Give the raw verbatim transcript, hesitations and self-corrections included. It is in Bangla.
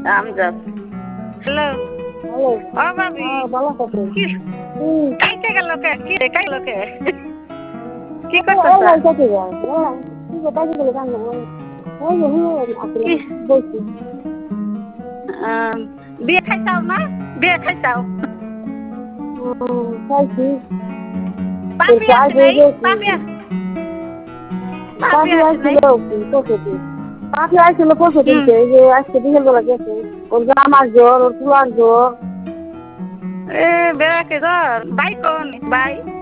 আমজাদ। হ্যালো। হ্যালো। ও ভাবি হ্যাঁ ভালো আছো? কি হুম। কাইতে গেল কে? কি রে কাইল কে? কি এই করতেছ? নাই কাকে যায়? হ্যাঁ, কি কথা বলে জানো? ওই যে হুম আসলে কি বলছি। আহ, বিয়ে খাইছাও না? বিয়ে খাইছাও? হুম, খাইছি। তোর পাপি চাই আছে হয়ে নাই? গেছি। পাপি আ- পাপি পাখি আছে আসছিল নাই? পশুতে। পাখি আসছিল পশু হুম। তুলতে। এই যে আজকে বিকেল বেলা গেছে। ওর জামার জ্বর, ওর চুলার জ্বর। এ বেড়াকে ধর ভাই কোন ভাই?